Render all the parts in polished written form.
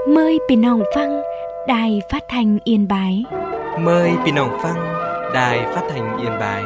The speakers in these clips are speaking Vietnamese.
Mờiพี่น้องฟังđài phát thanh Yên Bái. Mời พี่น้องฟัง Đài Phát thanh Yên Bái.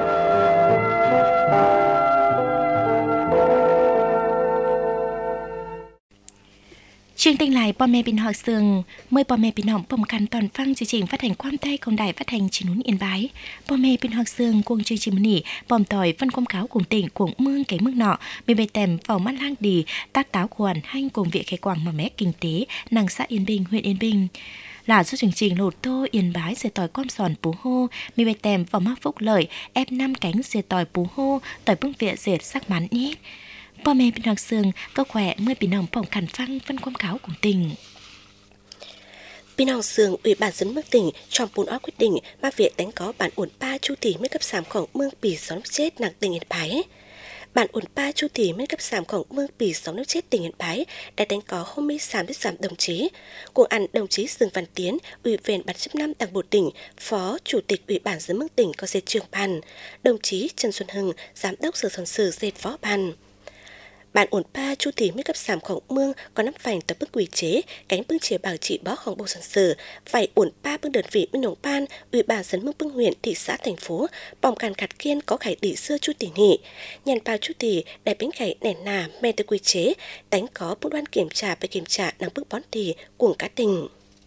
Chương trình lại พ่อแม่พี่น้องซึ่งเมื่อพ่อแม่พี่น้องพร้อมกันตอนฟังchương trình phát hành ความใต้ของđài phát hành Chí Núi Yên Bái. พ่อแม่พี่น้องซึ่งกวงchương trìnhมื้อนี้พร้อมต่อยphânความขาวcùng tỉnh cùng mương cái mức nọ,มีใบแต้มเฝ้ามั่นล่างดีtác táoควรให้cùng việc khai quang mà mé kinh tế nàng xã Yên Bình huyện Yên Bình. Là số chương trình lột tô Yên Bái sẽ tỏi quam sòn Pú Hô, mi bày tèm vào mắc phúc lợi, ép 5 cánh sẽ tỏi Pú Hô, tỏi bưng viện dệt sắc mắn nhé. พ่อแม่พี่น้องซึ่งก็แขวะเมื่อพี่น้องพร้อมกันฟังphânความขาวcùng tỉnh. พี่น้องเสืองủy ban dân mức tỉnh trong 4 quyết định mà việc đánh có bản ổn 3 chu tỷ mới cấp 3 ของเมืองปี2năm chết nặng tỉnh Yên Bái. Bản ổn 3 chu tỷ mới cấp 3 ของเมืองปี2năm chết tỉnh Yên Bái đã đánh có hôm 33 đồng chí. Cùng ăn đồng chí Dương Văn Tiến, ủy viên ban chấp năm Đảng bộ tỉnh, phó chủ tịch ủy ban dân mức tỉnh có dệt trưởng ban, đồng chí Trần Xuân Hưng, giám đốc sở sản sử dệt phó ban. Bản ổn 3 chu tỷ mới cấp 3 ของเมืองcó 5 vành tập bức quy chế, cánh bưng chế bảo trị bóของbộ sản sử, vài ổn 3 bưng đơn vị bên nông ban, ủy ban dân mức bưng huyện, thị xã, thành phố, bỏng càn khát kiên có khải đỉ xưa chu tỷ nị. Nhàn 3 chu tỷ, đại bánh khải nẻ nà, mê tư quy chế, đánh có bộ đoan kiểm tra và kiểm tra năng bức bón tỷ, cuồng cá tình.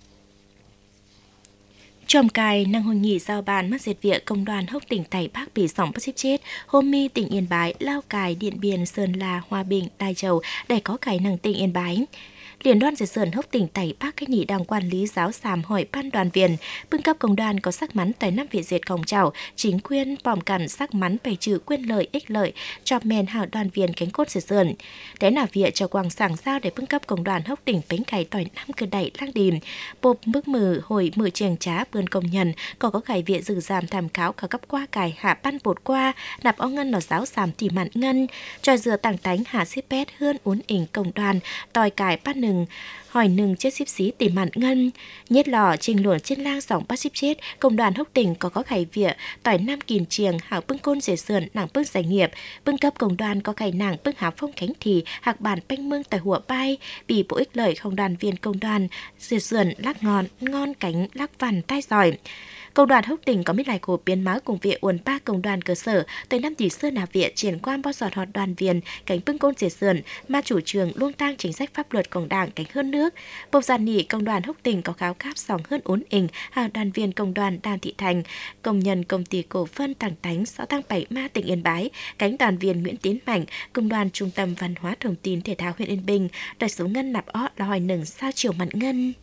Tròm cài năng hội nghị giao ban mất diệt viện công đoàn hốc tỉnh Tây Bắc bị sóng bắt chết, hôm mi tỉnh Yên Bái, Lao Cài, Điện Biên, Sơn La, Hòa Bình, Đài Châu để có cài năng tỉnh Yên Bái. Liên đoàn giải sườn hốc tỉnh Tây Bắc cách nhị đang quản lý giáo sàm hỏi ban đoàn viên, bưng cấp công đoàn có sắc mắn tại năm viện diệt công trào, chính quyền bòm cằn sắc mắn bày trừ quyền lợi ích lợi cho men hảo đoàn viên cánh cốt giải sườn. Thế là viện cho quang sảng giao để bưng cấp công đoàn hốc tỉnh bánh cày tỏi năm cơ đẩy lang đìm, bộp mức mử hồi mử trường trá bươn công nhân có cải viện dự giảm tham cáo cả cấp qua cài hạ ban bột qua nạp ó ngân là giáo sàm tỉ mặn ngân tròi dừa tảng tánh hạ xếp pét hơn uốn ỉnh công đoàn tòi cài ban hỏi nừng chết xíp xí tỉ mặn ngân nhất lò trình luồng trên lang sòng bắt xíp chết công đoàn hốc tỉnh có khải viện tỏi nam kìm triềng hảo bưng côn rể sườn nàng bưng giải nghiệp bưng cấp công đoàn có cải nàng bưng hảo phong khánh thì hạc bản banh mương tại hùa bay bị bộ ích lợi không đoàn viên công đoàn rể sườn lắc ngon cánh lắc vằn tai giỏi. Công đoàn hốc tỉnh có mít lại cổ biến máu cùng viện uốn 3 công đoàn cơ sở tới năm tỷ xưa là viện triển quan bao giọt họt đoàn viên cánh bưng côn rể sườn mà chủ trương luôn tăng chính sách pháp luậtของđảng cánh hơn nước. Bộ giàn nỉ công đoàn hốc tỉnh có kháo cáp sòng hơn uốn ỉnh hàng đoàn viên công đoàn Đan Thị Thành, công nhân công ty cổ phân Tàng Tánh xã Tăng Bảy Ma tỉnh Yên Bái, cánh đoàn viên Nguyễn Tiến Mạnh, công đoàn Trung tâm Văn hóa Thông tin Thể thao huyện Yên Bình, đại số ngân nạp ó đòi nừng sao chiều mặn ngân.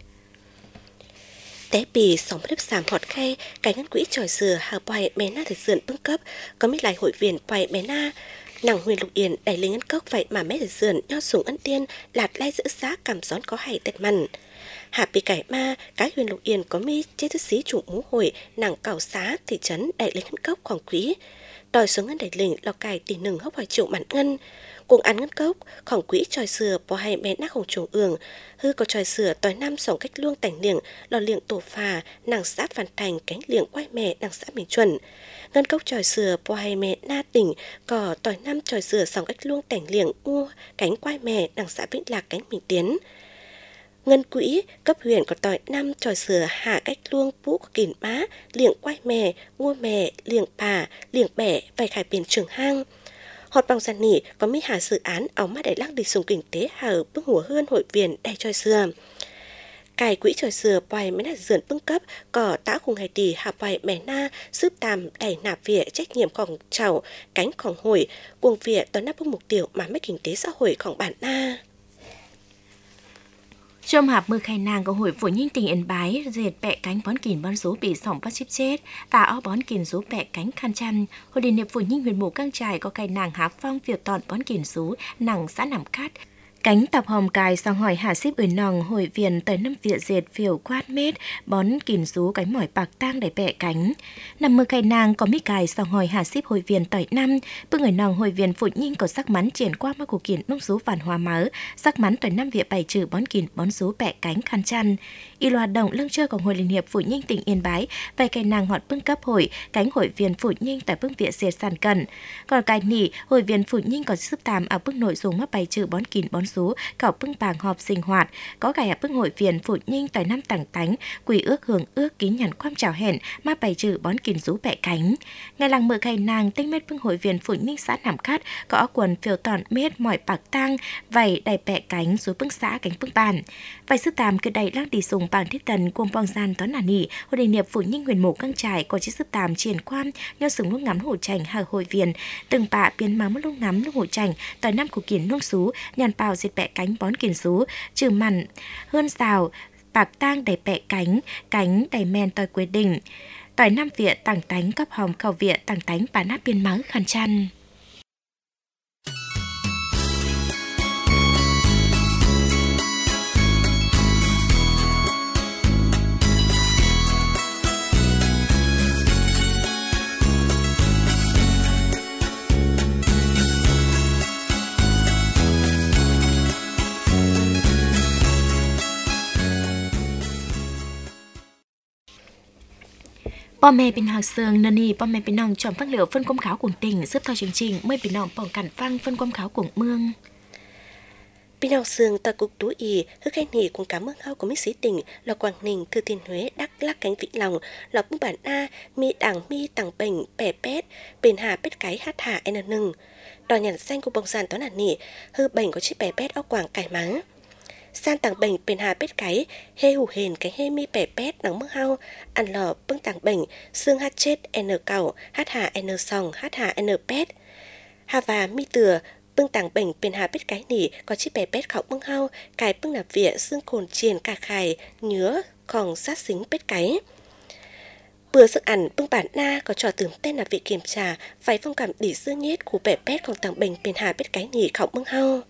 Té bì sóng bất giảm họt khay, cái ngân quỹ tròi dừa hào bòi mé na thực dườn bưng cấp, có mít lại hội viên bòi mé na. Nàng huyền lục yên đẩy lên ngân cốc vậy mà mé thực dườn nho sủng ân tiên, lạt lai giữ giá cảm gión có hay tẹt mặn. Hạ bì cải ma, cái huyền lục yên có mi chế thức xí chủ mũ hồi, nàng cào xá thị trấn đẩy lên ngân cốc khoảng quỹ. Đòi xuống ngân đẩy lình lò cài tỷ nừng hốc hỏi triệu mặn ngân. Cùng ăn ngân cốc, khoảng quỹ tròi sừa bò hay mẹ nát hồng trùng ường, hư có tròi sừa tỏi năm sòng cách luông tảnh liệng, lò liệng tổ phà, nàng xã Phan Thành cánh liệng quay mẹ nàng xã Bình Chuẩn. Ngân cốc tròi sừa bò hay mẹ na tỉnh, cỏ tỏi năm tròi sừa sòng cách luông tảnh liệng mua cánh quay mẹ nàng xã Vĩnh Lạc cánh Bình Tiến. Ngân quỹ cấp huyện có tỏi năm tròi sừa hạ cách luông bú có kìn má, liệng quay mẹ, mua mẹ, liệng bà, liệng bẻ, vài khải biển trường hang. Họt bằng giàn nỉ có mấy hà dự án áo mắt đại lắc đi dùng kinh tế hở bưng hùa hơn hội viên đầy tròi sừa. Cài quỹ tròi sừa bòi mấy nạt dườn bưng cấp cỏ tã khung hải tỷ hạ bòi mẻ na giúp tàm đầy nạp viện trách nhiệmของchào cánhของhội cuồng viện toàn nắp bưng mục tiêu mà mấy kinh tế xã hộiของbản na. Trong hạp mưa khai nàng của hội phụ nhân tỉnh Yên Bái dệt bẹ cánh bón kìn bón số bị sỏng bắt chip chết tà ó bón kìn số bẹ cánh khăn chăn hội liên hiệp phụ nhân huyện mù căng trải có khai nàng hạp phong việc tọn bón kìn số nàng xã nằm cát cánh tập hòm cài sang hỏi hạ xếp ở nòng hội viên tới năm viện dệt phiểu quát mét bón kìn số cánh mỏi bạc tang để bẹ cánh nằm mưa khai nàng có mít cài sang hỏi hạ xếp hội viên tỏi năm bưng ở nòng hội viên phụ nhân có sắc mắn triển qua ma của kìn nông số phản hòa mớ sắc mắn tỏi năm viện bày trừ bón kìn bón số bẹ cánh khăn chăn y loa động lưng chơi của hội liên hiệp phụ nhân tỉnh Yên Bái vài cây nàng họt bưng cấp hội cánh hội viên phụ nhân tại bưng viện dệt sàn cẩn còn cái nỉ hội viên phụ nhân còn giúp tàm ở bưng nội dung mắc bày trừ bón kìn bón số số cảo bưng bàng họp sinh hoạt có gài bưng hội viên phụ nhinh tại năm tảng tánh quỷ ước hưởng ước ký nhận quam chào hẹn ma bày trừ bón kín rú bẹ cánh ngày làng mở khai nàng tinh mết bưng hội viên phụ nhinh xã Nạm Cát có quần phiêu tòn mết mỏi bạc tang vảy đầy bẹ cánh xuống bưng xã cánh bưng bàn vài sư tàm cứ đầy lăng đi sùng bảng thiết tần cuồng bong gian toán nà nỉ hội đề niệm phụ nhinh huyền mộ căng trải có chiếc sư tàm triển quan nho sừng lúc ngắm hồ chành hà hội viên từng bạ biến máu lúc ngắm lúc hồ chành tỏi năm của kiển nông xú nhàn bào diệt bẹ cánh bón kiển xú trừ mặn hơn rào bạc tang đầy bẹ cánh đầy men tỏi quê đình tỏi năm vịa tảng tánh cấp hòm khẩu vịa tảng tánh bà nát biên máu khăn chăn. Bò mẹ bình hạc sương nani bò mẹ bình nòng chọn phát liệu phân công khảo của tỉnh xếp theo chương trình mới bình nòng bỏng cản phăng phân công khảo của mương. Bình nòng sương tòa cục tú ý hức khai nỉ cùng cả mương hao của mấy sĩ tỉnh là Quảng Ninh, Thừa Thiên Huế, Đắk Lắk, Cánh Vĩnh Long, là bung bản A, mi tảng bệnh, bẻ pét, bền hà pét cái hát hà n nừng. Đò nhàn xanh của bông sàn toán nà nỉ hư bệnh có chiếc bẻ pét áo quảng cải mắng. San tàng bệnh bền hà pét cái hê hủ hền cái hê mi bẻ pét nắng mương hao ăn lò bưng tàng bệnh xương hát chết n cẩu hát hà n sòng hát hà n pét hà và mi từa bưng tàng bệnh bền hà pét cái nỉ có chiếc bẻ pét khẩu mương hao cái bưng nạp vỉa xương cồn chiền cà khài nhứa khòng sát xính pét cái bữa sức ăn bưng bản na có trò tưởng tên là vị kiểm tra phải phong cảm đỉ xương nhết của bẻ pét còn tàng bệnh bền hà pét cái nỉ khẩu mương hao.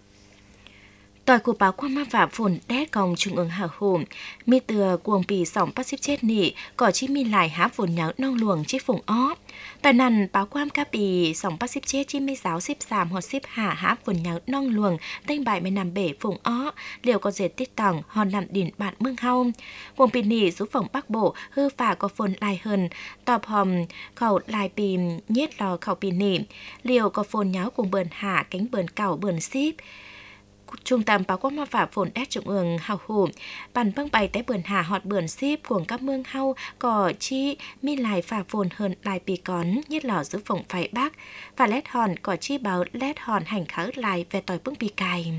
Tỏi của báo quan ma phạm phồn đét công trung ương hà hồ mi từa cuồng bì sòng bắt xếp chết nỉ có chi mi lại há phồn nháo nong luồng chiếc phồng ó tỏi nằn báo quan ca bì sòng bắt xếp chết chi mi giáo xếp sàm hoặc xếp hạ há phồn nháo nong luồng tênh bài mới nằm bể phồng ó liệu có dệt tiết tỏng hòn làm đỉn bạn mương hao cuồng bì nỉ số phồng bắc bộ hư phả có phồn lai hơn tọp hòm khẩu lai bì nhét lò khẩu bì nỉ liệu có phồn nháo cùng bờn hạ cánh bờn cẩu bờn xíp Trung tâm báo quan ma phạm phồn đét trung ương hào hồ bàn băng bày té bườn hà họt bườn xíp của các mương hau có chi mi lại phà phồn hơn lại bì cón nhất lò giữ phồng phải bác và lét hòn có chi báo lét hòn hành khá lại về tỏi bưng bì cài.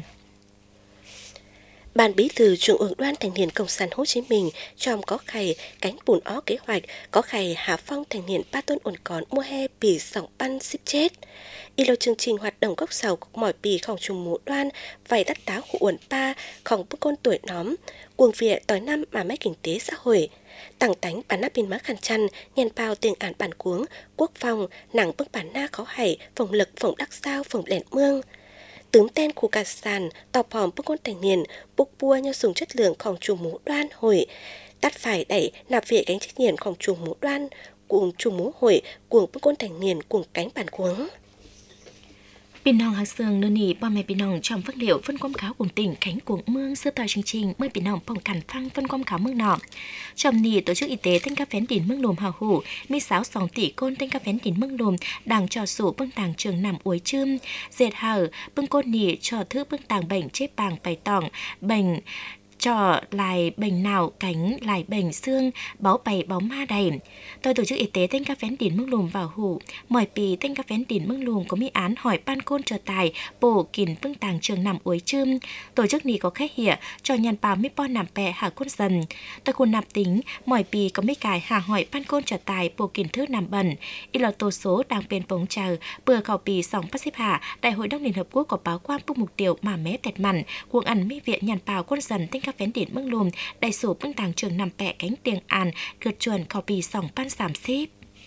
Ban bí thư Trung ương Đoàn Thanh niên Cộng sản Hồ Chí Minh trong có khày cánh bùn ó kế hoạch có khày hạ phong thanh niên ba tôn ổn còn mùa hè bì sòng ban xíp chết. Y lô chương trình hoạt động gốc sầu của mỏi bì khổng trùng mũ đoan vầy đắt táo của uẩn pa khổng bức côn tuổi nóm cuồng vịa tỏi năm mà mấy kinh tế xã hội tảng tánh bản nắp biên má khăn chăn nhàn bao tiền án bản cuống quốc phòng nặng bức bản na khó hảy phồng lực phồng đắc sao phồng lẹn mương tướng tên của cả sàn tọp hòm bức côn thành niên búc bua nhau dùng chất lượng khổng trùng mũ đoan hội tắt phải đẩy nạp vịa cánh trách nhiệm khổng trùng mũ đoan cuồng trùng mũ hội cuồng bức côn thành niên cuồng cánh bản cuống. Bình nòng hạt sương nơ nỉ bò mẹ bình nòng trong phát liệu phân quang kháo của tỉnh Khánh Cuồng Mương sơ tờ chương trình mới bình nòng bỏng cản phăng phân quang kháo mương nọ. Trong nỉ tổ chức y tế tên các phén đỉnh mương lùm hào hủ, mi sáu sòng tỷ côn tên các phén đỉnh mương lùm đảng trò sổ bưng tàng trường nằm uối chươm, dệt hở bưng côn nỉ trò thứ bưng tàng bệnh chế bàng bày tỏng bệnh trò lại bệnh nào cánh lại bệnh xương báo bày báo ma đầy. Tôi tổ chức y tế tên các phén đỉnh mương lùm vào hủ mỏi pì tên các phén đỉnh mương lùm có mi án hỏi ban côn trở tài bổ kín bưng tàng trường nằm uối chươm tổ chức ní có khách hỉa cho nhàn bào mi po nằm bè hạ côn dần tôi còn nạp tính mỏi pì có mi cài hạ hỏi ban côn trở tài bổ kín thứ nằm bẩn y là tổ số đang bên phóng chờ bừa khảo pì sòng bắt xếp hạ đại hội đồng liên hợp quốc có báo quan bức mục tiêu mà mé tẹt mặn cuồng ăn mi viện nhàn bào côn dần tên các phén đỉnh mương lùm đại sổ bưng tàng trường nằm bè cánh tiền an gượt chuẩn khảo pì sòng ban giảm xếp.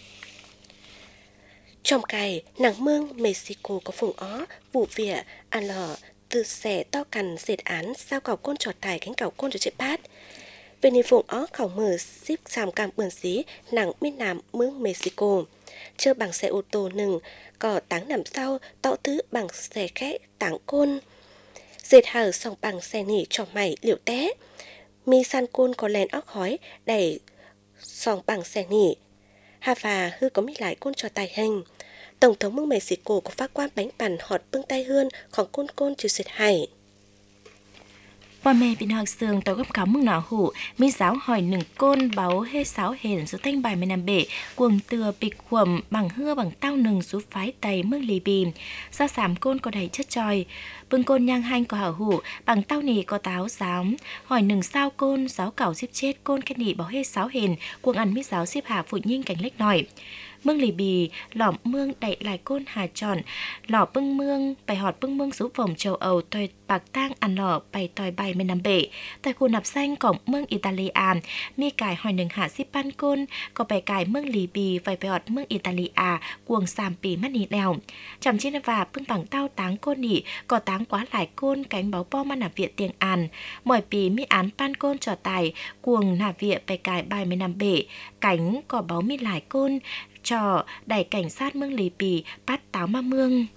Trong cày, nàng mương Mexico có phùng ó, vụ vỉa, ăn lò, từ xẻ to cằn dệt án sao cào côn trọt tài cánh cào côn cho chế bát. Về nền phùng ó khảo mở xíp xàm cam bườn xí nàng bên nam mương Mexico. Chơ bằng xe ô tô nừng, có táng nằm sau, tọ thứ bằng xe khẽ táng côn. Dệt hở xong bằng xe nỉ cho mày liệu té. Mi san côn có lèn óc khói, đẩy xong bằng xe nỉ. Hà và hư có mi lại côn trò tài hình. Tổng thống mương Mexico có phát quan bánh bàn họt bưng tay hươn khoảng côn côn trừ sệt hải. Bà mẹ bị học sương tôi gấp cáo mừng nọ hủ, mi giáo hỏi nừng côn báo hê sáo hền số thanh bài mê nằm bể, cuồng từa bịch khuẩm bằng hưa bằng tao nừng số phái tày mương lì bì. Sao sám côn có đầy chất tròi, bưng côn nhang hanh có hảo hủ, bằng tao nì có táo xám, hỏi nừng sao côn, giáo cảo xếp chết côn cái nỉ báo hê sáo hền, cuồng ăn mi giáo xếp hạ phụ nhinh cánh lách nổi. Mương lì bì, lỏm mương đậy lại côn hà tròn, lỏ bưng mương, bài họt bưng mương giúp vòng châu Âu, tòi bạc tang ăn lỏ, bày tòi bài bên nằm bể. Tòi khu nạp xanh cổng mương Italia, mi cải hỏi nừng hạ xếp ban côn, có bài cải mương lì bì, vài bài họt mương Italia, cuồng xàm bì mắt nị đèo. Chằm trên và bưng bằng tao táng côn nị, có táng quá lại côn, cánh báo po mà nạp viện tiền an. Mọi bì mi án ban côn trò tài, cuồng nạp viện bài cải bài bên nằm bể, cánh có báo mi lại côn, trò đẩy cảnh sát mương lì bì bắt táo ma mương.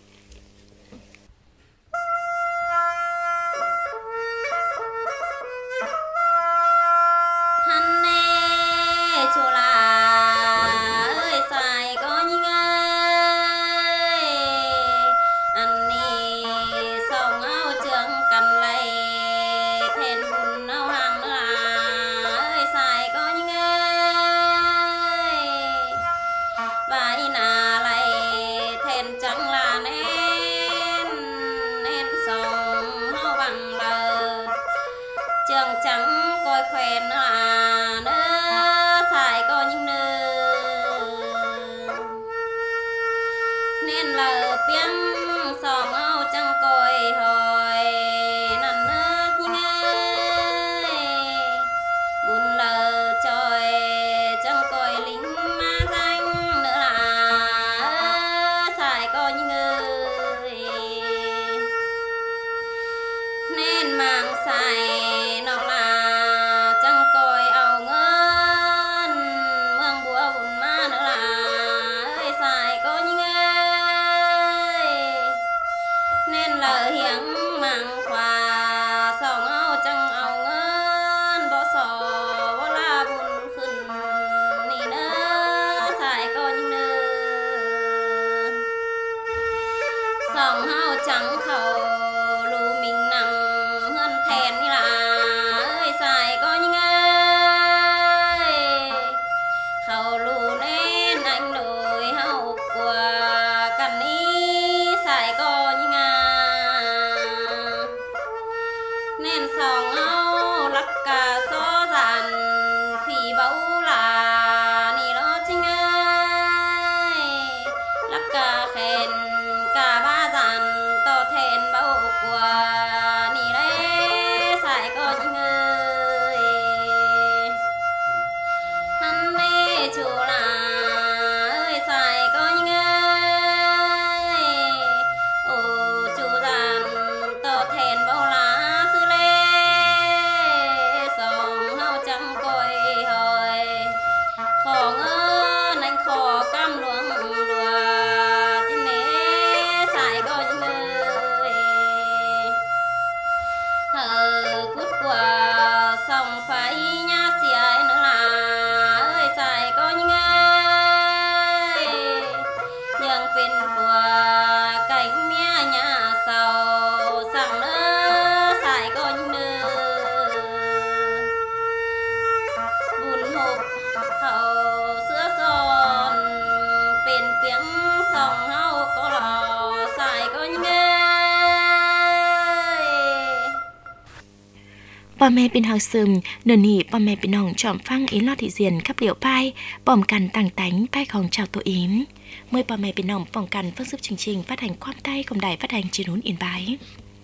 Bà mẹ bên học sườn, nửa nỉ bà mẹ bên nòng trọm phăng ý lo thị diền khắp liệu pai, bòm cằn tăng tánh pai không chào tổ yếm. Mời bà mẹ bên nòng vòng cằn phương giúp chương trình phát hành khoam tay cùng đài phát hành truyền hún Yên Bái.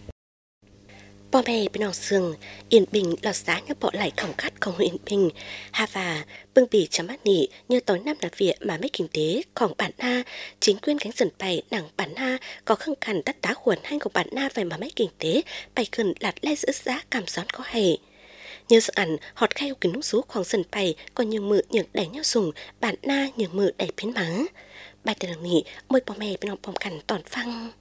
Bò mẹ bên nòng sườn, Yên Bình lọt giá nhớ bỏ lại khổng khát không Yên Bình. Hà và bưng bì chấm mắt nỉ như tối năm là việc mà mấy kinh tếของbản na chính quyền cánh dần bày nặng bản na có khăng khăn tắt tá khuẩn hay của bản na về mà mấy kinh tế bày gần lạt le giữ giá cảm gión có hề. Như sự ảnh họt khai kính nút số khoảng dần bày có nhiều mự những đẩy nhau dùng bản na nhiều mự đẩy phiến mắng. Bài từ đường nỉ mời bò mẹ bên nòng bòm cằn toàn phăng.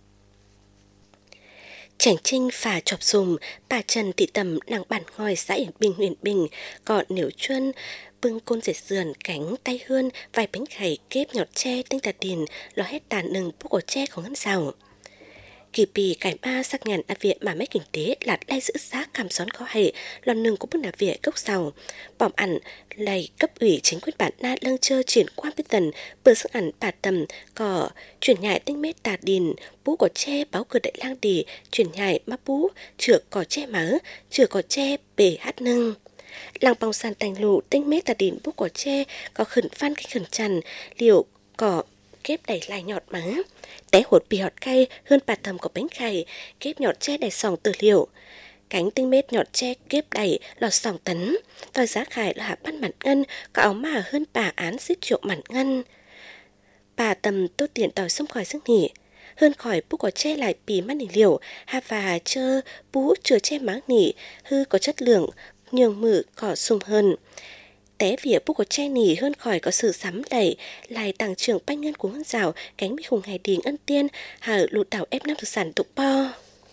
Chảnh Trinh phà chọc dùng, bà Trần Thị Tầm nàng bản ngòi xã Yên Bình huyện Bình, còn nếu chuân bưng côn dệt sườn cánh tay hươn vài bánh khẩy kép nhọt tre tinh tà tiền lo hết tàn nừng bút của tre của ngân rào. Kỳ bì cải ma sắc nhàn ở viện mà mấy kinh tế là lai giữ giá cảm xón khó hệ, lòn nương của bức nà viện gốc giàu. Bỏm ảnh lầy cấp ủy chính quyền bản na lâng chơ triển quan biết tần, bữa sức ảnh bà tầm, có chuyển nhại tinh mết tà đìn, bú có che báo cửa đại lang đì, chuyển nhại má bú, chữa có che mớ, chữa có che bể hát nâng. Làng bóng sàn tành lụ tinh mết tà đìn bú có che, có khẩn phan cái khẩn chằn, liệu có kép đẩy lại nhọt mớ. Té hột bì họt cay hơn bà thầm có bánh khay, kép nhọt che đầy sòng từ liệu. Cánh tinh mết nhọt che kép đầy lọt sòng tấn, tòi giá khải là hạ ban mặn ngân, có áo mà hơn bà án xích triệu mặn ngân. Bà tầm tốt tiền tòi xông khỏi sức nghỉ, hơn khỏi bú có che lại bì mắt nỉ liều, hà và chơ bú chừa che máng nỉ, hư có chất lượng, nhường mử có sung hơn. Té vỉa bút có che nỉ hơn khỏi có sự sắm đẩy, lại tàng trưởng banh ngân của hân rào, cánh bị hùng ngày đình ân tiên, hở lụt đảo ép năm thực sản tục bo.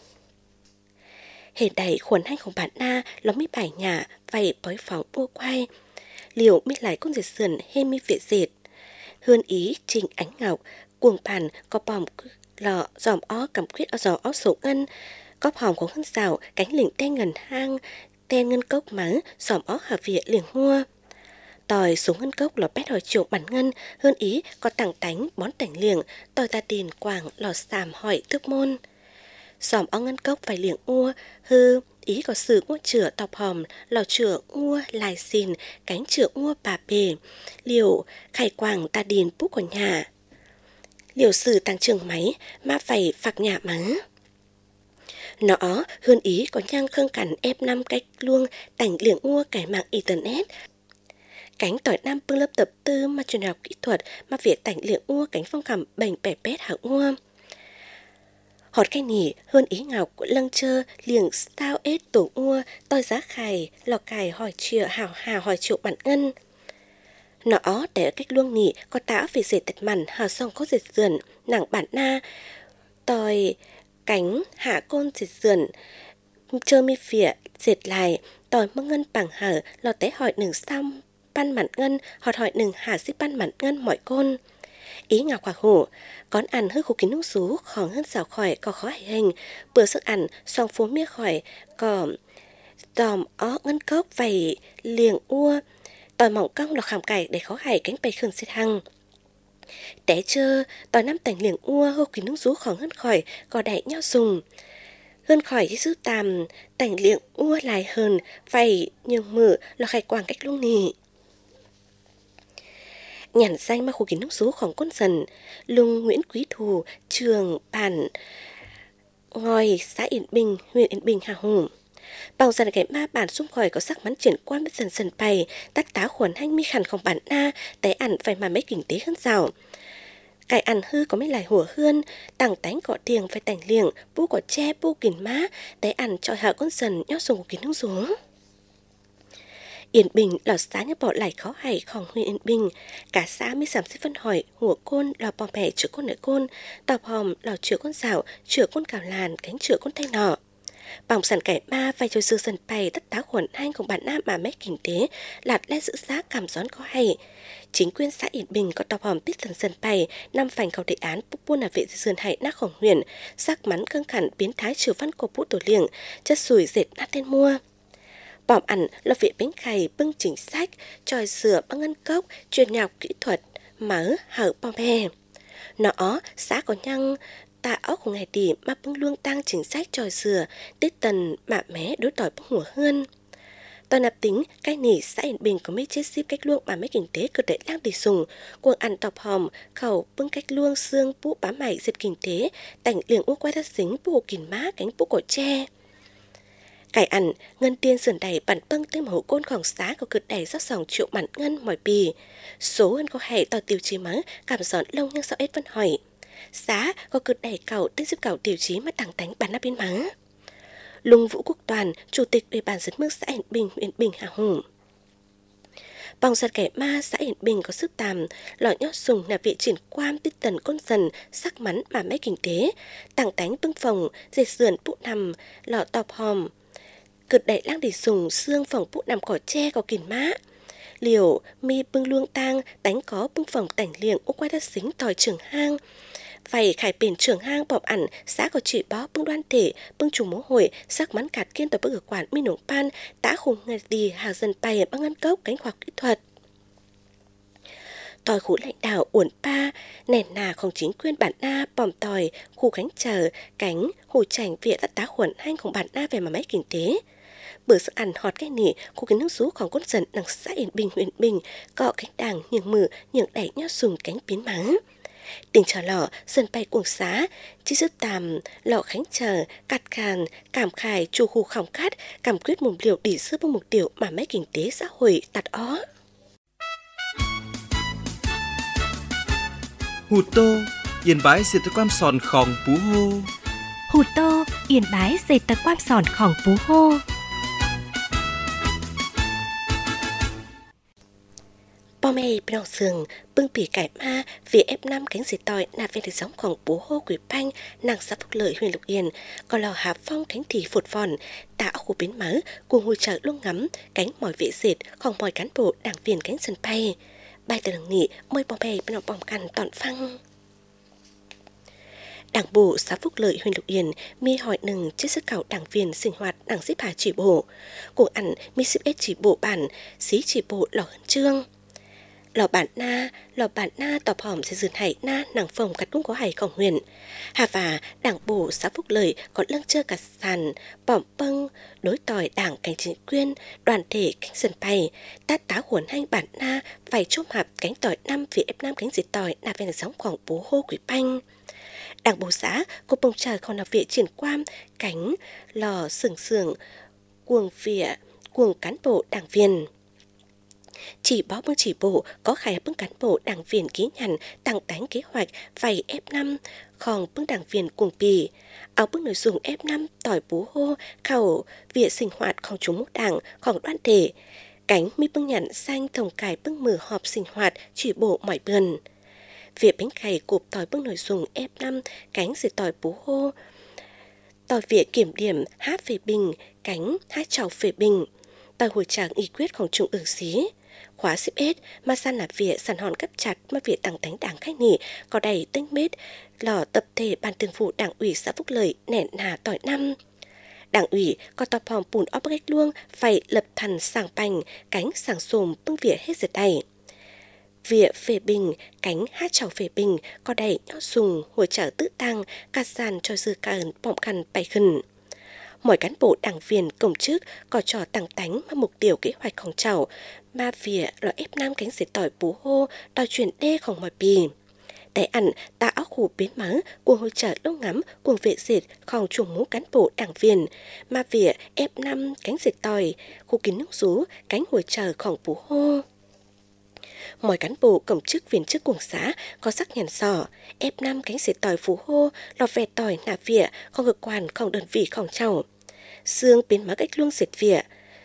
Hề đẩy khuẩn hànhของbạn na, nó mới bài nhà, vầy bói phóng bua quay. Liều mới lại con dệt sườn hê mi viện dệt. Hương ý trình ánh ngọc, cuồng bàn có bòm lọ, giòm ó cầm quyết ở giò ó sổ ngân. Cóp hòm của hân rào, cánh lĩnh ten ngần hang, ten ngân cốc mắng, giòm ó hở vỉa liền hua. Tòi xuống ngân cốc lò bét hỏi chuộng bản ngân, hơn ý có tặng tánh bón tảnh liềng, tòi ta tiền quảng lò sàm hỏi thức môn. Giòm ó ngân cốc phải liềng ua, hư ý có sự ngua chữa tọc hòm, lò chữa ngua lại xìn, cánh chữa ngua bà bề, liều khải quảng ta điền bút của nhà. Liều sử tăng trường máy mà phải phạc nhà mắng. Nó hơn ý có nhang khương cắn ép 5 cách luông tảnh liềng ua cải mạng internet. Cánh tỏi nam bưng lớp tập tư mà truyền học kỹ thuật mà việc tảnh liệng ua cánh phong cảm bệnh bẻ bét hạng ua. Họt cái nỉ hơn ý ngọc của lâng chơ liềng sao ết tổ ua tôi giá khải lò cài hỏi chìa hào hào hỏi triệu bản ngân. Nó để cách luông nỉ có táo về dệt tật mặn hào xong có dệt sườn nặng bản na tôi cánh hạ côn dệt sườn chơ mi phỉa dệt lại tôi mơ ngân bằng hở lò té hỏi nừng xong ban mặn ngân họt hỏi nừng hạ xích ban mặn ngân mọi côn. Ý ngọc hòa hổ, con ăn hơi khô kín nung xú, khó hơn xào khỏi, có khó hại hình, bữa sức ăn, xong phố mía khỏi, có dòm ó ngân cốc vầy liềng ua, tòi mỏng cong lọc hàm cải để khó hại cánh bày khương xếp hăng. Té chơ, tòi năm tành liềng ua, hô kín nung xú khó hơn khỏi, có đẩy nhau dùng. Hơn khỏi chứ tàm, tành liềng ua lại hơn, vầy nhường mử, lọc hại quảng cách luôn nì. Nhàn danh mà khu kiến nước sốของcon dần, lung Nguyễn Quý Thù, trường bản ngòi xã Yên Bình, huyện Yên Bình, Hà Hùng. Bảo dần cái ma bản xung khỏi có sắc mắn chuyển quan với dần dần bày, tắt tá khuẩn hanh mi khănของbản na, té ăn phải mà mấy kinh tế hơn rào. Cái ăn hư có mấy lại hùa hươn, tàng tánh gọ tiền phải tành liềng, bú có che bú kìn má, té ăn cho hạ con dần nhó dùng của kiến nước số. Yên Bình là xã nhà bỏ lại khó hạiของhuyện Yên Bình. Cả xã mới giảm xếp phân hỏi hùa côn là bò mẹ chữa con nợ côn, tọp hòm là chữa con rào, chữa con cào làn, cánh chữa con tay nọ. Bỏng sản cải ma vai cho dư dần bày tất tá khuẩn hanh của bản nam mà mấy kinh tế lạt lẽ giữ giá cảm gión có hay. Chính quyền xã Yên Bình có tọp hòm biết dần dần bày năm phành cầu đề án bút buôn là vệ dần hại nát khổng huyền, sắc mắn căng khẳng biến thái trừ văn của bút tổ liềng, chất sủi dệt nát tên mua. Bỏm ăn là viện bánh khay bưng chính sách, tròi sửa băng ngân cốc, truyền nhọc kỹ thuật, mớ hở bom bè. Nó xã có nhăng tạ ốc của ngày đi mà bưng luông tăng chính sách tròi sửa, tết tần mạ mé đối tỏi bưng hùa hơn. Toàn nạp tính, cái nỉ xã Yên Bình có mấy chết ship cách luông mà mấy kinh tế cực đẩy lang đi sùng, cuồng ăn tọp hòm, khẩu bưng cách luông xương bú bá mày diệt kinh tế, tảnh liềng u quay thắt xính bù kìn má cánh bú cổ tre. Cải ăn, ngân tiên sườn đầy bản bâng tên hổ cônของxã có cực đầy rất sòng triệu bản ngân mỏi bì. Số hơn có hệ tỏ tiêu chí mắng, cảm giòn lông nhưng sao ết vẫn hỏi. Xã có cực đầy cầu tên giúp cầu tiêu chí mà tàng tánh bản nắp biên mắng. Lung Vũ Quốc Toàn, Chủ tịch Ủy ban dân mức xã Yên Bình, huyện Bình, Hà Hùng. Bòng giật kẻ ma xã Yên Bình có sức tàm, lọ nhót sùng là vị triển quan biết tần con dần, sắc mắn mà mấy kinh tế, tàng tánh bưng phòng, dệt sườn bụ nằm, lọ tọp hòm. Cực đẩy lang để sùng xương phòng bụ nằm cỏ tre có kìn má. Liều mi bưng luông tang đánh có bưng phòng tảnh liệng ô quay đất xính tòi trường hang. Vậy khải bền trưởng hang bọm ẩn xã có chỉ bó bưng đoan thể bưng chủ mố hội sắc mắn cạt kiên tòa bức ở quản mi nổng pan đã khùng ngài đi hàng dân bay băng ngân cốc cánh khoa kỹ thuật. Tòi khu lãnh đạo uẩn pa nền nà không chính quyền bản na bòm tòi khu cánh chờ cánh hồ chảnh viện đã tá khuẩn hanhของbản na về mà máy kinh tế. Bữa sự ăn hot cái nỉ khu cái nước rúของquân dân đằng xã Yên Bình huyện Bình cọ cánh đàng nhường mử nhường đẩy nhau sùng cánh biến mắng. Tình chờ lọ sân bay cuồng xá chỉ giúp tàm lọ khánh chờ cắt càn cảm khải chu khu khỏng cát cảm quyết mục liều đỉ sư bằng mục tiêu mà máy kinh tế xã hội tạt ó. Hù Tô, Yên Bái sẽ tới quan sòn khòng Pú Hô. Hù Tô, Yên Bái dệt tật quan sòn khòng Pú Hô. Bò mê bình sường bưng bì cải ma vì F5 cánh dệt tòi nạp về được giống khòng Pú Hô Quỷ Panh nàng xã Phúc Lợi huyện Lục Yên còn lò Hà Phong cánh thì phụt vòn tạo khu bến mớ cùng ngôi chợ luôn ngắm cánh mỏi vệ dệt khòng mỏi cán bộ đảng viên cánh sân bay bài từ đường nghị môi bò mê bình bòm cằn tọn phăng. Đảng bộ xã Phúc Lợi huyện Lục Yên mi hỏi nừng chiếc sức cảo đảng viên sinh hoạt đảng xếp hà chỉ bộ cùng ăn mi xếp ết chỉ bộ bản xí chỉ bộ lò hân trương lò bản na tọp hòm sẽ dừng hải na nàng phòng cắt cũng có hải khổng huyền hà và đảng bộ xã Phúc Lợi có lăng chơ cả sàn bỏm bâng đối tỏi đảng cảnh chính quyền đoàn thể cánh sân bay tát tá huấn hành bản na phải chôm hạp cánh tỏi năm vì F5 cánh dệt tỏi nạp về giống khoảng Pú Hô Quỷ Panh. Đảng bộ xã có bông trời còn là viện triển quan cánh lò sừng cuồng cán bộ đảng viên chỉ bó bưng chỉ bộ có khải bưng cán bộ đảng viên ký nhận tăng tánh kế hoạch vay F5 khòng bưng đảng viên cuồng bì áo bưng nội dung F5 tỏi Pú Hô khẩu viện sinh hoạt khòng chúng đảng khòng đoàn thể cánh mi bưng nhận xanh thông cải bưng mử họp sinh hoạt chỉ bộ mọi bươn việc bánh khải cụp tỏi bưng nội dung F5 cánh dệt tỏi Pú Hô tỏi việc kiểm điểm hát phê bình cánh hát trào phê bình tỏi hồi tràng y quyếtของtrung ương xí khóa 10 mà san là việc sàn hòn cấp chặt mà việc tăng tánh đảng khách nghỉ có đầy tinh mết lò tập thể ban thường vụ đảng ủy xã Phúc Lợi nẹn hà tỏi năm đảng ủy có tọp hòm bùn ốp gách luông phải lập thần sàng bành cánh sàng xồm bưng việc hết giờ đầy việc phê bình cánh hát trào phê bình có đầy nhau sùng hồi trở tự tăng cắt sàn cho dư càn bỏng khăn bay khẩn mỗi cán bộ đảng viên công chức có trò tăng tánh mà mục tiêu kế hoạchของเจ้าmà việc là F5 cánh dệt tỏi Pú Hô đòi chuyển đêของmọi bìแต่อันตาเอาขู่biến mớ cuồng hội trợ lúc ngắm cuồng vệ dệtของchuồng mũ cán bộ đảng viên mà việc F5 cánh dệt tỏi khu kín nước rú cánh hội trợของPú Hô mọi cán bộ công chức viên chức cuồng xã có sắc nhận sò F5 cánh dệt tỏi Pú Hô lò vẹt tỏi nà vỉa không cơ quan không đơn vị không chầu xương biến mớ cách luông dệt vỉa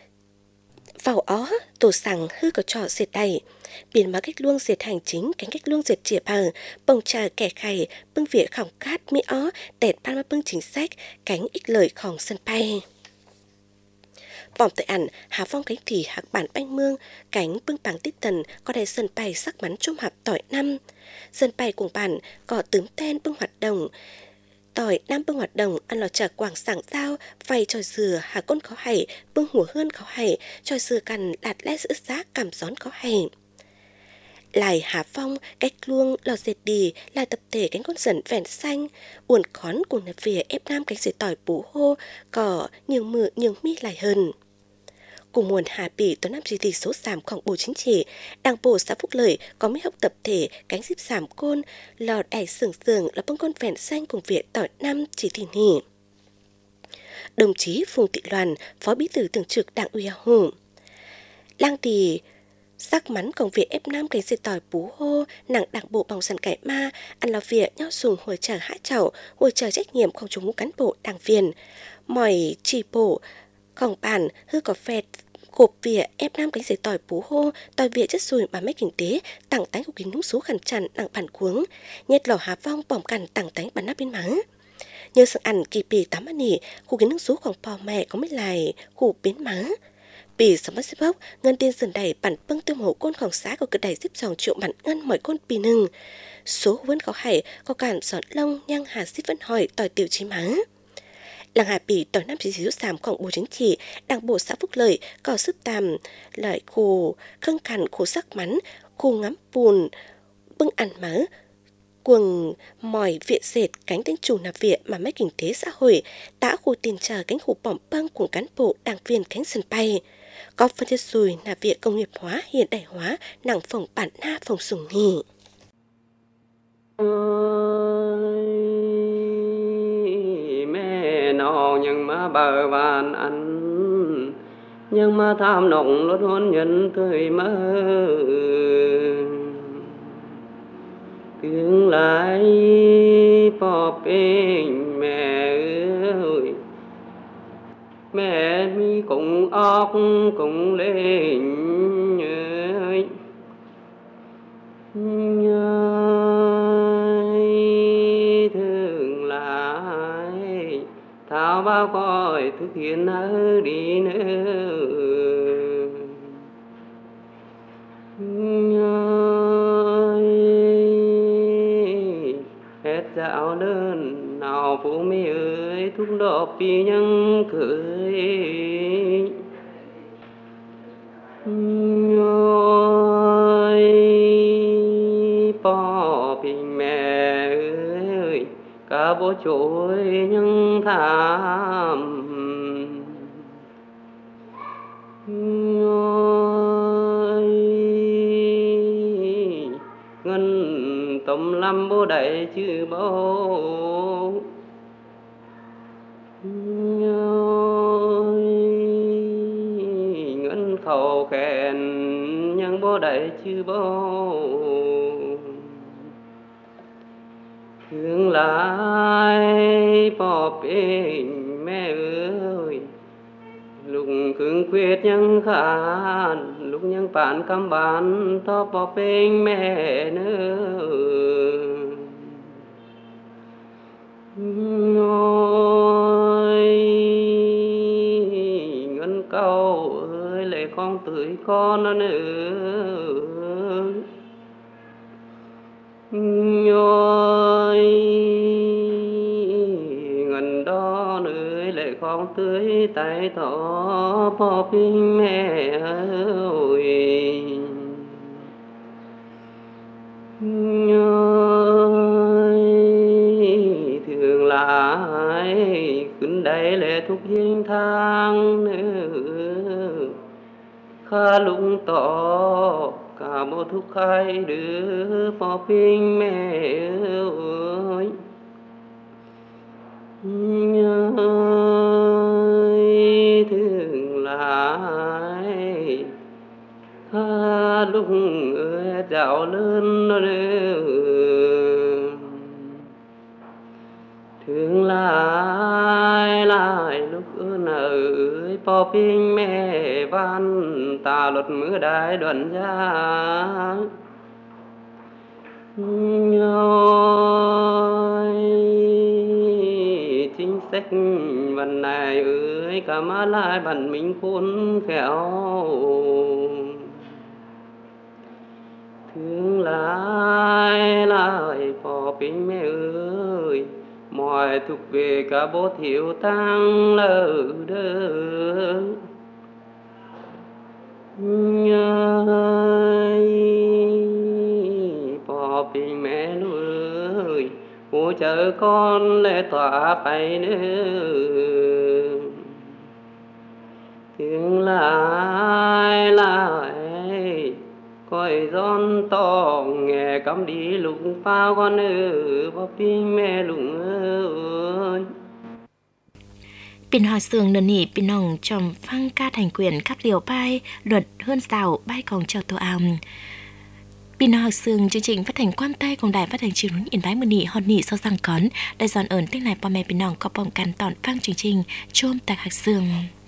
vào ó tổ sằng hư có trò dệt đầy biến mớ cách luông dệt hành chính cánh cách luông dệt chìa bờ bông trà kẻ khày bưng vỉa khỏng cát mỹ ó tẹt ban mà bưng chính sách cánh ích lợiของsân bay vòng tại ảnh Hà Phong cánh thì hạc bản banh mương cánh bưng bằng tít tần có đầy sân bay sắc bắn trôm hạp tỏi năm sân bay cùng bản có tướng ten bưng hoạt động tỏi nam bưng hoạt động ăn lò chả quảng sảng giao vay tròi dừa hà côn khó hay bưng hùa hơn khó hay tròi dừa cằn lạt lẽ giữ giá cảm gión khó hay lại Hà Phong cách luông lò dệt đi là tập thể cánh con dần vẹn xanh uốn khón cùng là phía F5 cánh dệt tỏi Pú Hô có nhiều mưa nhiều mi lại hơn cùng nguồn Hà Bỉ tối năm GT số giảmของBộ Chính trị đảng bộ xã Phúc Lợi có mấy học tập thể cánh dịp giảm côn lò đài sừng là bông con vẹn xanh cùng việc tỏi năm chỉ thị nỉ đồng chí Phùng Thị Loan phó bí thư thường trực đảng ủy Hồ lang thì sắc mắn công việc F5 cánh dệt tỏi Pú Hô nặng đảng bộ bằng sân cải ma ăn là việc nhau sùng hồi trở hạ chảo hồi trở trách nhiệmของchúng cán bộ đảng viên mọi chỉ bộของbản hư có phẹt cộp vỉa F5 cánh dệt tỏi Pú Hô tỏi vỉa chất sùi mà mấy kinh tế tặng tánh của kính núng số khẩn tràn nặng bản cuống nhét lò Hà Phong bỏng cằn tặng tánh bản nắp biên mắng nhờ sự ăn kỳ bì tám anh nỉ khu kính núng sốของพ่อแม่có mấy lại khu biến mắng Bị sống bắt xếp hốc, ngân tiên dần đầy bản bưng tiêu hổ côn khổng xá của cực đầy xếp dòng triệu bản ngân mọi côn bì nừng. Số vẫn có hải, có cản giọt lông nhang hà xếp vẫn hỏi tỏi tiểu chí mắng. Làng Hà Bì tỏi năm chỉ giảm khoảng bộ chính trị, đảng bộ xã Phúc Lợi có sức tàm, lợi khổ, khâng cằn khổ sắc mắn, khổ ngắm bùn, bưng ăn mớ, quần mỏi viện dệt cánh tên chủ nạp viện mà mấy kinh tế xã hội đã khu tiền chờ cánh khu bỏng băng của cán bộ đảng viên cánh sân bay. Có phân thiết rùi nạp viện công nghiệp hóa hiện đại hóa nặng phòng bản na phòng sùng nghỉ. Mẹ nào nhưng mà bờ vàn ăn nhưng mà tham nồng lốt hôn nhân thời mơ tương lai bỏ bên mẹ ơi mẹ mi cũng óc cũng lên ơi thương lại thao bao coi thực hiện ở đi nữa hết dạo đơn nào phụ mi ơi thúc đỏ pi nhân cười bỏ bình mẹ ơi cả bố trôi nhưng tham ngân tầm lâm bố đại chữ bố ngân khẩu khen nhưng bố đại chữ bố thương lại bỏ bên mẹ ơi lúc cứng quyết nhưng khán lúc nhưng bạn cam bán to bỏ bên mẹ nữa ôi ngân câu ơi lệ con tưới con nữa ôi ngân đó nữa lệ con tưới tay thỏ bỏ bên mẹ ơi thường lạiขึ้นđây lệ thúc duyên thang nữa khá lung tỏ cả một thúc khai đứa bỏ bên mẹ ơi thương lại khá lung ơi dạo lớn nó thương lại lúc ơi bỏ bên mẹ văn ta luật mưa đại đoạn ra chính sáchวันnày ơi cả má lại bản mình khôn khéo thương lại bỏ bên mẹ ơi mọi thuộc về cả bố thiếu tăng lỡ đơ bỏ bên mẹ ơi hỗ trợ con lệ tỏa phải nữa thương lại coi giòn to nghe cắm đi lụng phao con ơi bỏ bên mẹ lụng ơi Pin hòa sường nền nỉ pin nòng tròm phăng ca thành quyền khắp liều bay luật hơn rào bay còn cho tô àm. Pin hòa sường chương trình phát hành quan tay cùng đài phát hành truyền hình Yên Bái mưa nỉ hòn nỉ sau răng cón đại giòn ẩn tiếng này pa mẹ pin nòng có bom căn tọn phăng chương trình chôm tạc hạt sường.